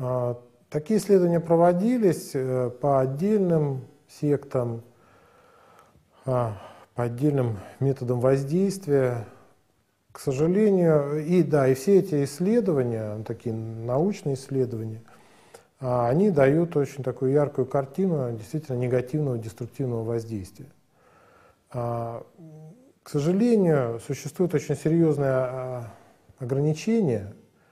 Такие исследования проводились по отдельным сектам, по отдельным методам воздействия. К сожалению, и все эти исследования, такие научные исследования, они дают очень такую яркую картину действительно негативного, деструктивного воздействия. К сожалению, существует очень серьезное ограничение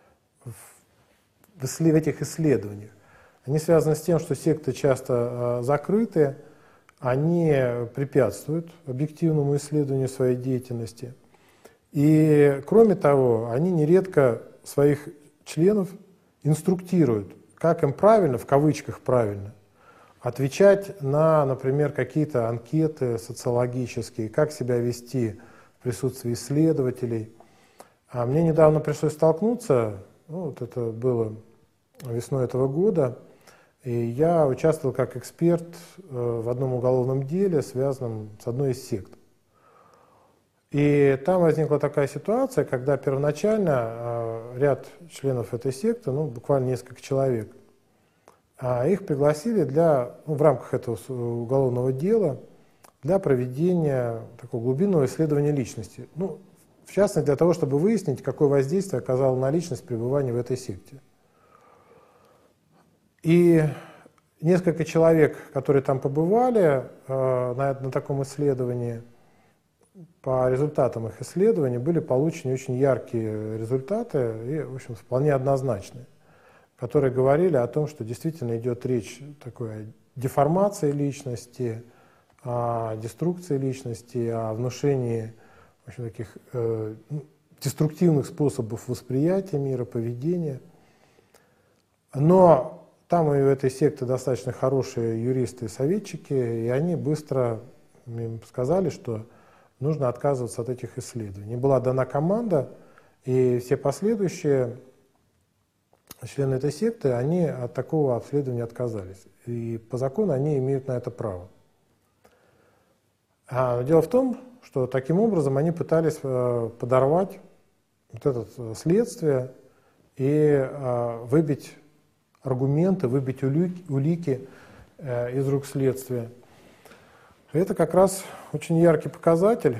в этих исследованиях. Они связаны с тем, что секты часто закрыты, они препятствуют объективному исследованию своей деятельности. И, кроме того, они нередко своих членов инструктируют, как им правильно, в кавычках правильно, отвечать на, например, какие-то анкеты социологические, как себя вести в присутствии исследователей. Мне недавно пришлось столкнуться, это было весной этого года, и я участвовал как эксперт в одном уголовном деле, связанном с одной из сект. И там возникла такая ситуация, когда первоначально ряд членов этой секты, буквально несколько человек, их пригласили в рамках этого уголовного дела для проведения такого глубинного исследования личности. В частности, для того, чтобы выяснить, какое воздействие оказало на личность пребывания в этой секте. И несколько человек, которые там побывали на таком исследовании, по результатам их исследований были получены очень яркие результаты и, в общем, вполне однозначные, которые говорили о том, что действительно идет речь такой о деформации личности, о деструкции личности, о внушении, в общем, таких деструктивных способов восприятия мира, поведения. Но там у этой секты достаточно хорошие юристы и советчики, и они быстро им сказали, что нужно отказываться от этих исследований. Была дана команда, и все последующие члены этой секты, они от такого обследования отказались. И по закону они имеют на это право. Дело в том, что таким образом они пытались подорвать это следствие и выбить аргументы, выбить улики из рук следствия. Это как раз очень яркий показатель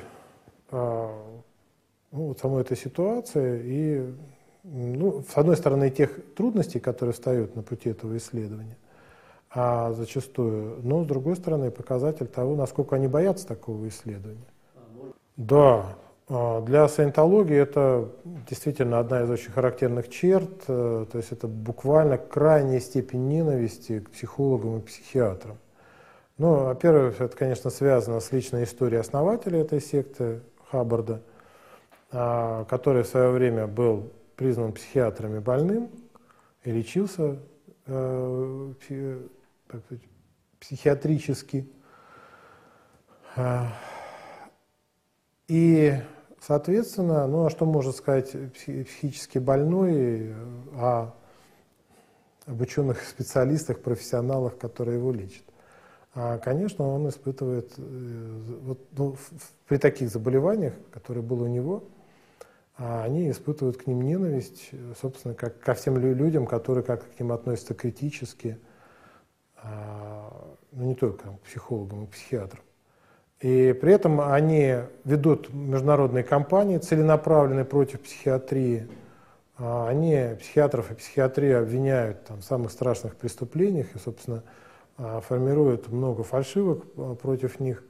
самой этой ситуации и, с одной стороны, тех трудностей, которые встают на пути этого исследования, зачастую, но с другой стороны, показатель того, насколько они боятся такого исследования. Да, для саентологии это действительно одна из очень характерных черт, то есть это буквально крайняя степень ненависти к психологам и психиатрам. Во-первых, это, конечно, связано с личной историей основателя этой секты, Хаббарда, который в свое время был признан психиатрами больным и лечился психиатрически. И, соответственно, что может сказать психически больной о обученных специалистах, профессионалах, которые его лечат? Конечно, он испытывает, при таких заболеваниях, которые были у него, они испытывают к ним ненависть, собственно, как ко всем людям, которые как к ним относятся критически, не только к психологам и психиатрам. И при этом они ведут международные кампании, целенаправленные против психиатрии. Они психиатров и психиатрию обвиняют в самых страшных преступлениях и, собственно, формируют много фальшивок против них.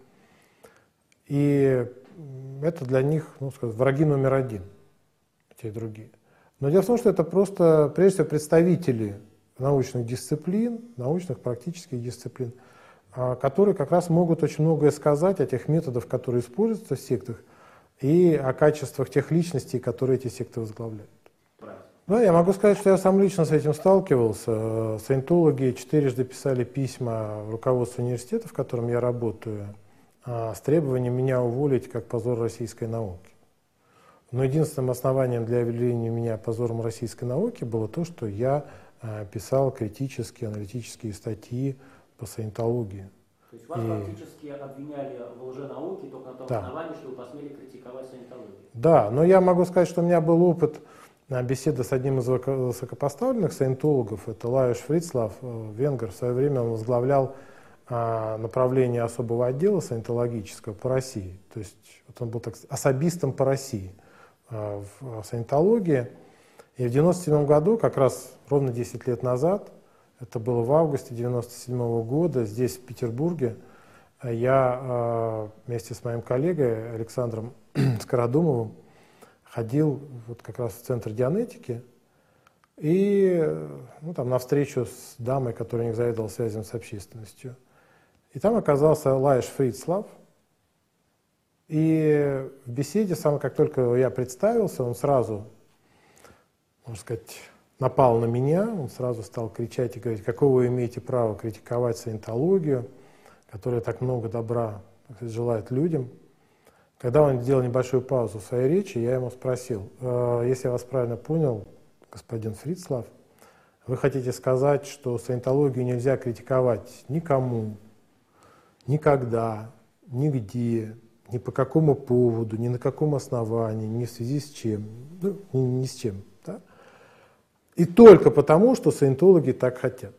И это для них, враги номер один, те и другие. Но дело в том, что это просто, прежде всего, представители научных дисциплин, научных практических дисциплин, которые как раз могут очень многое сказать о тех методах, которые используются в сектах, и о качествах тех личностей, которые эти секты возглавляют. Да, я могу сказать, что я сам лично с этим сталкивался. Саентологи 4 писали письма в руководство университета, в котором я работаю, с требованием меня уволить как позор российской науки. Но единственным основанием для объявления меня позором российской науки было то, что я писал критические, аналитические статьи по саентологии. То есть вас фактически обвиняли в лженауке только на том основании, что вы посмели критиковать саентологию? Да, но я могу сказать, что у меня был опыт беседа с одним из высокопоставленных саентологов, это Лаjoš Фрицлав, венгр. В свое время он возглавлял направление особого отдела саентологического по России. То есть вот он был так особистом по России в саентологии. И в 1997 году, как раз ровно 10 лет назад, это было в августе 1997 года, здесь, в Петербурге, я вместе с моим коллегой Александром Скородумовым ходил вот как раз в Центр Дианетики и там на встречу с дамой, которая у них заведовала связями с общественностью. И там оказался Лаjoš Фрицлав. И в беседе, как только я представился, он сразу, можно сказать, напал на меня, он сразу стал кричать и говорить: какого вы имеете право критиковать саентологию, которая так много добра, так сказать, желает людям. Когда он сделал небольшую паузу в своей речи, я ему спросил: если я вас правильно понял, господин Фрицлав, вы хотите сказать, что саентологию нельзя критиковать никому, никогда, нигде, ни по какому поводу, ни на каком основании, ни в связи с чем, ни с чем, да? И только потому, что саентологи так хотят.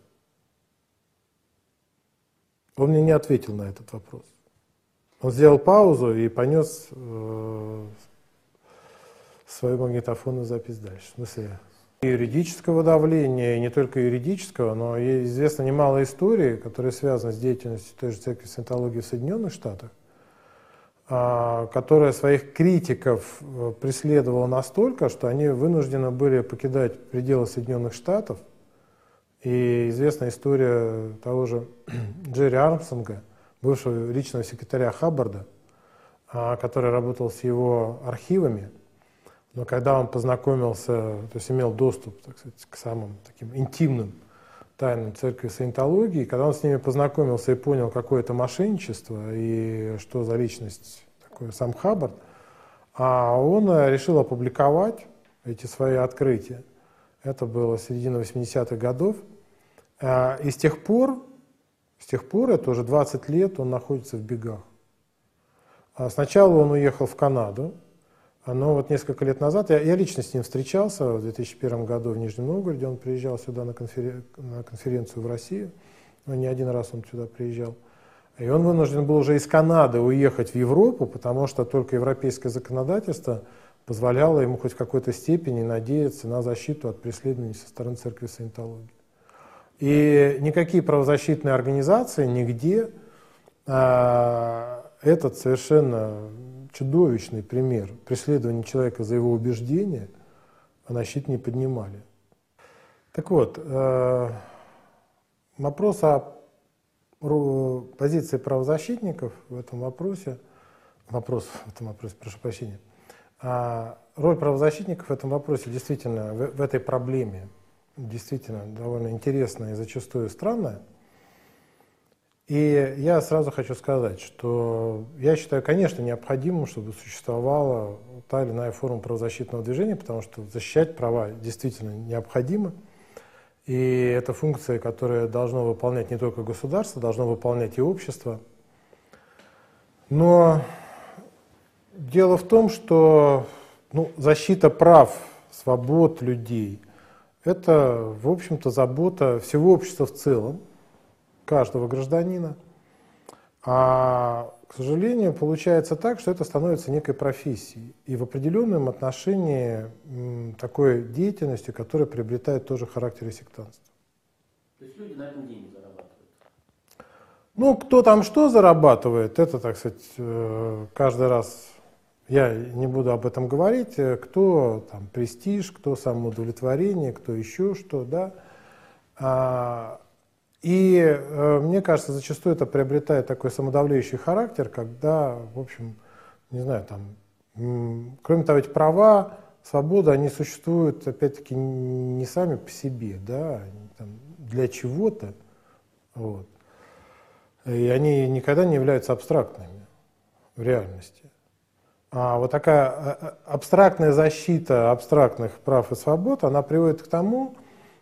Он мне не ответил на этот вопрос. Он сделал паузу и понес свою магнитофонную запись дальше. В смысле, юридического давления, и не только юридического, но известно немало историй, которые связаны с деятельностью той же церкви саентологии в Соединенных Штатах, которая своих критиков преследовала настолько, что они вынуждены были покидать пределы Соединенных Штатов. И известна история того же Джерри Армстронга, бывшего личного секретаря Хаббарда, который работал с его архивами. Но когда он познакомился, то есть имел доступ, так сказать, к самым таким интимным тайнам церкви саентологии, когда он с ними познакомился и понял, какое это мошенничество и что за личность такой сам Хаббард, он решил опубликовать эти свои открытия. Это было середина 80-х годов. И с тех пор, это уже 20 лет, он находится в бегах. Сначала он уехал в Канаду, но вот несколько лет назад, я лично с ним встречался в 2001 году в Нижнем Новгороде, он приезжал сюда на конференцию в Россию, но не один раз он сюда приезжал. И он вынужден был уже из Канады уехать в Европу, потому что только европейское законодательство позволяло ему хоть в какой-то степени надеяться на защиту от преследований со стороны церкви саентологии. И никакие правозащитные организации нигде этот совершенно чудовищный пример преследования человека за его убеждения на щит не поднимали. Так вот, вопрос о позиции правозащитников в этом вопросе, прошу прощения, роль правозащитников в этом вопросе действительно, в этой проблеме, действительно довольно интересная и зачастую странная. И я сразу хочу сказать, что я считаю, конечно, необходимым, чтобы существовала та или иная форма правозащитного движения, потому что защищать права действительно необходимо. И это функция, которая должно выполнять не только государство, должно выполнять и общество. Но дело в том, что защита прав, свобод людей – это, в общем-то, забота всего общества в целом, каждого гражданина. А, к сожалению, получается так, что это становится некой профессией. И в определенном отношении такой деятельностью, которая приобретает тоже характер сектантства. То есть люди на этом деньги зарабатывают? Кто там что зарабатывает, это, так сказать, каждый раз, я не буду об этом говорить, кто там престиж, кто самоудовлетворение, кто еще что, да. И мне кажется, зачастую это приобретает такой самодавляющий характер, когда, в общем, не знаю, кроме того, эти права, свободы, они существуют, опять-таки, не сами по себе, да, они для чего-то, вот. И они никогда не являются абстрактными в реальности. А вот такая абстрактная защита абстрактных прав и свобод, она приводит к тому,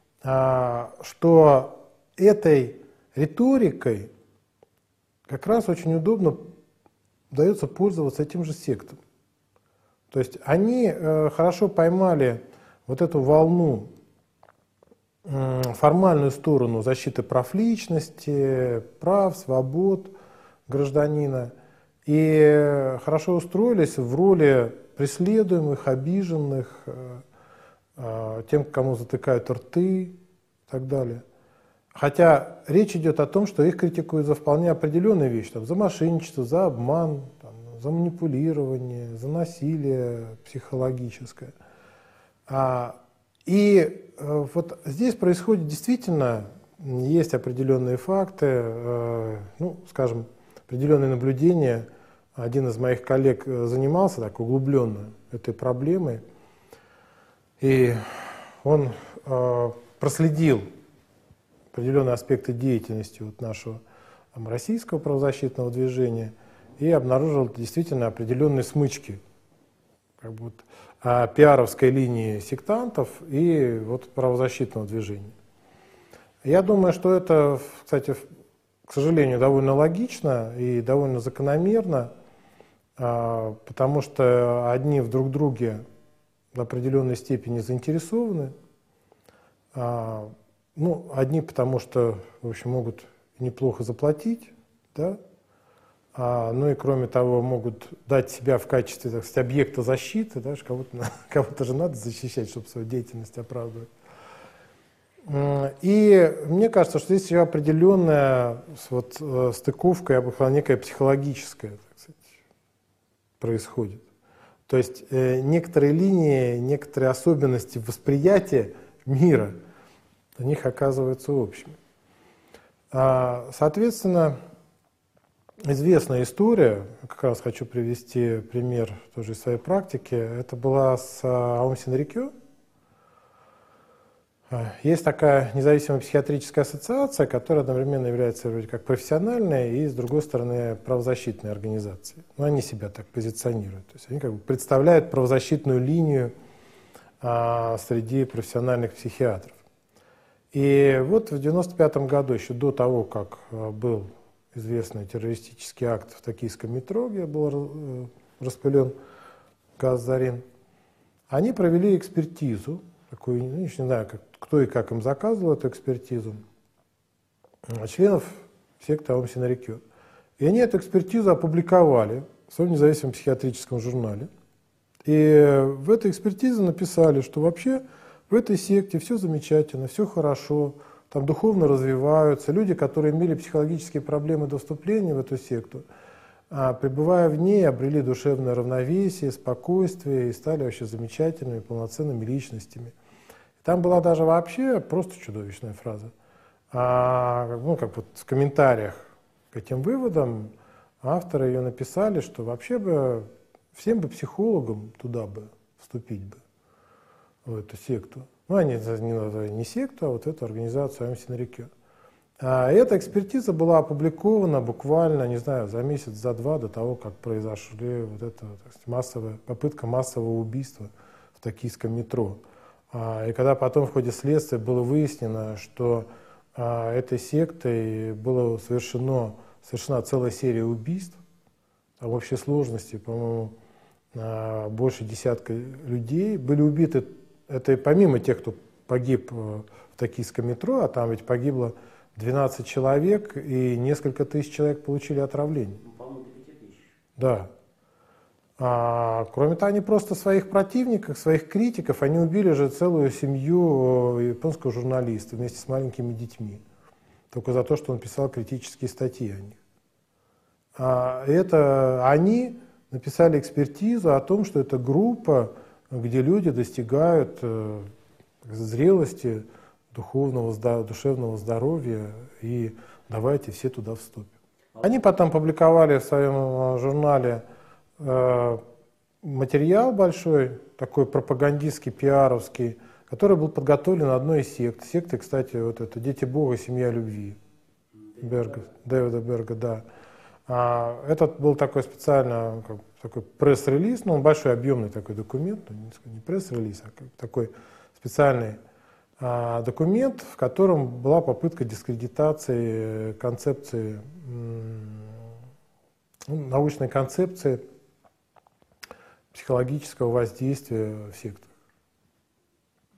что этой риторикой как раз очень удобно удается пользоваться этим же сектам. То есть они хорошо поймали вот эту волну, формальную сторону защиты прав личности, прав, свобод гражданина, и хорошо устроились в роли преследуемых, обиженных, тем, кому затыкают рты и так далее. Хотя речь идет о том, что их критикуют за вполне определенные вещи, там, за мошенничество, за обман, там, за манипулирование, за насилие психологическое. И вот здесь происходит действительно, есть определенные факты, ну, скажем, определенные наблюдения. Один из моих коллег занимался так углубленно этой проблемой, и он проследил определенные аспекты деятельности вот нашего там, российского правозащитного движения и обнаружил действительно определенные смычки как бы, вот, пиаровской линии сектантов и вот, правозащитного движения. Я думаю, что это, кстати, к сожалению, довольно логично и довольно закономерно, потому что одни в друг друге в определенной степени заинтересованы. Ну, одни потому что, в общем, могут неплохо заплатить, да? Ну и кроме того, могут дать себя в качестве, так сказать, объекта защиты, да? Кого-то же надо защищать, чтобы свою деятельность оправдывать. И мне кажется, что здесь еще определенная вот, стыковка, я бы сказал, некая психологическая, так сказать, происходит. То есть некоторые линии, некоторые особенности восприятия мира у них оказываются общими. Соответственно, известная история, как раз хочу привести пример тоже из своей практики, это была с Аум Синрикё. Есть такая независимая психиатрическая ассоциация, которая одновременно является вроде как профессиональной и, с другой стороны, правозащитной организацией. Но они себя так позиционируют. То есть они как бы представляют правозащитную линию среди профессиональных психиатров. И вот в 1995 году, еще до того, как был известный террористический акт в токийском метро, где был распылен газ «Зарин», они провели экспертизу, такую, не знаю, кто и как им заказывал эту экспертизу, членов секты Аум Синрикё. И они эту экспертизу опубликовали в своем независимом психиатрическом журнале. И в этой экспертизе написали, что вообще в этой секте все замечательно, все хорошо, там духовно развиваются. Люди, которые имели психологические проблемы до вступления в эту секту, пребывая в ней, обрели душевное равновесие, спокойствие и стали вообще замечательными, полноценными личностями. Там была даже вообще просто чудовищная фраза. Ну, как вот в комментариях к этим выводам авторы ее написали, что вообще бы всем бы психологам туда бы вступить бы, в эту секту. Ну, они не секту, а вот эту организацию Аум Синрикё. Эта экспертиза была опубликована буквально, не знаю, за месяц, за два до того, как произошли вот эта попытка массового убийства в токийском метро. И когда потом в ходе следствия было выяснено, что этой сектой была совершена целая серия убийств, а в общей сложности, по-моему, больше десятка людей были убиты. Это помимо тех, кто погиб в токийском метро, а там ведь погибло 12 человек, и несколько тысяч человек получили отравление. По-моему, до 5000. Да. Кроме того, они просто своих противников, своих критиков, они убили же целую семью японского журналиста вместе с маленькими детьми. Только за то, что он писал критические статьи о них. Это они написали экспертизу о том, что это группа, где люди достигают зрелости, душевного здоровья, и давайте все туда вступим. Они потом публиковали в своем журнале материал большой, такой пропагандистский, пиаровский, который был подготовлен одной из сект. Секты, кстати, вот это «Дети Бога, семья любви» Дэвида Берга, да. Этот был такой специально такой пресс-релиз, но он большой, объемный такой документ, не пресс-релиз, а такой специальный документ, в котором была попытка дискредитации концепции, научной концепции психологического воздействия в сектах.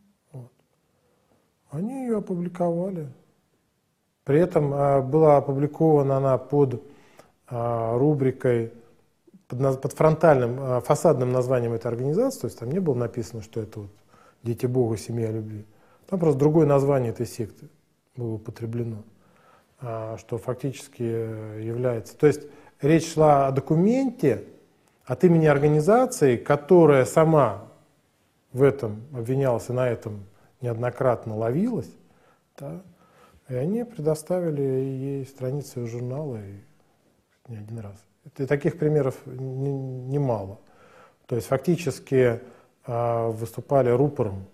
Они ее опубликовали. При этом была опубликована она под рубрикой, под фронтальным, фасадным названием этой организации, то есть там не было написано, что это вот «Дети Бога, семья любви». Там просто другое название этой секты было употреблено, что фактически является... То есть речь шла о документе от имени организации, которая сама в этом обвинялась и на этом неоднократно ловилась, да, и они предоставили ей страницы журнала и не один раз. И таких примеров немало. То есть фактически выступали рупором